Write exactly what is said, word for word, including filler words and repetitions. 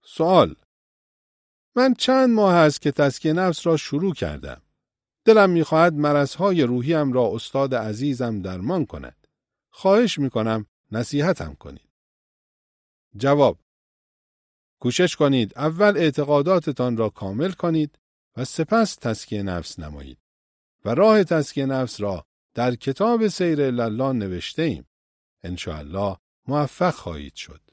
سوال: من چند ماه است که تزکیه نفس را شروع کردم. دلم می‌خواهد مرضهای روحیم را استاد عزیزم درمان کند. خواهش می‌کنم نصیحتم کنید. جواب: کوشش کنید اول اعتقاداتتان را کامل کنید و سپس تزکیه نفس نمایید. و راه تزکیه نفس را در کتاب سیر الله نوشته ایم. انشاءالله موفق خواهید شد.